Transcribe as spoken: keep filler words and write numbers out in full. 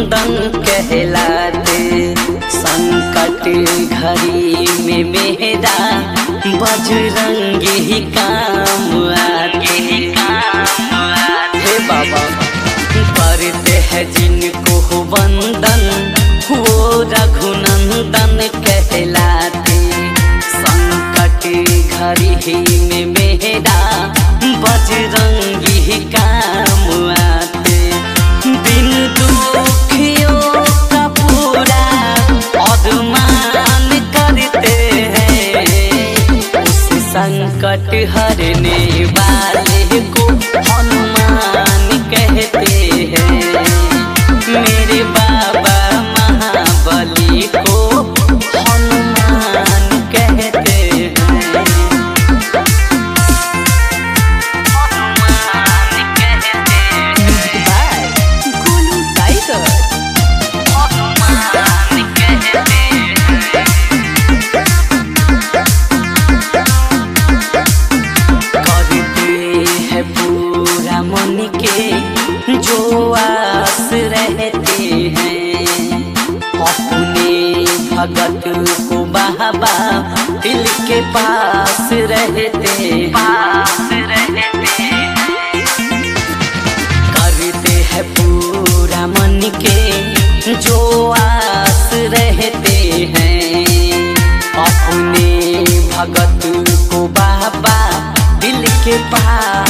रघुनंदन कहलाते। संकट घड़ी में मेरा बजरंगी ही काम आते। हे बाबा करते हैं जिनको वंदन वो रघुनंदन कहलाते। संकट घड़ी में मेरा बजरंगी ही काम आते। दिन दुखियों का पूरा अरमान करते हैं। उस संकट हरने वाले को हनुमान कहते हैं। मेरे बाबा महाबली को हनुमान कहते हैं। जो आस रहते हैं अपने भगत को बाबा दिल के पास रहते पास रहते करते हैं पूरा मन के जो आस रहते हैं। अपने भगत को बाबा दिल के पास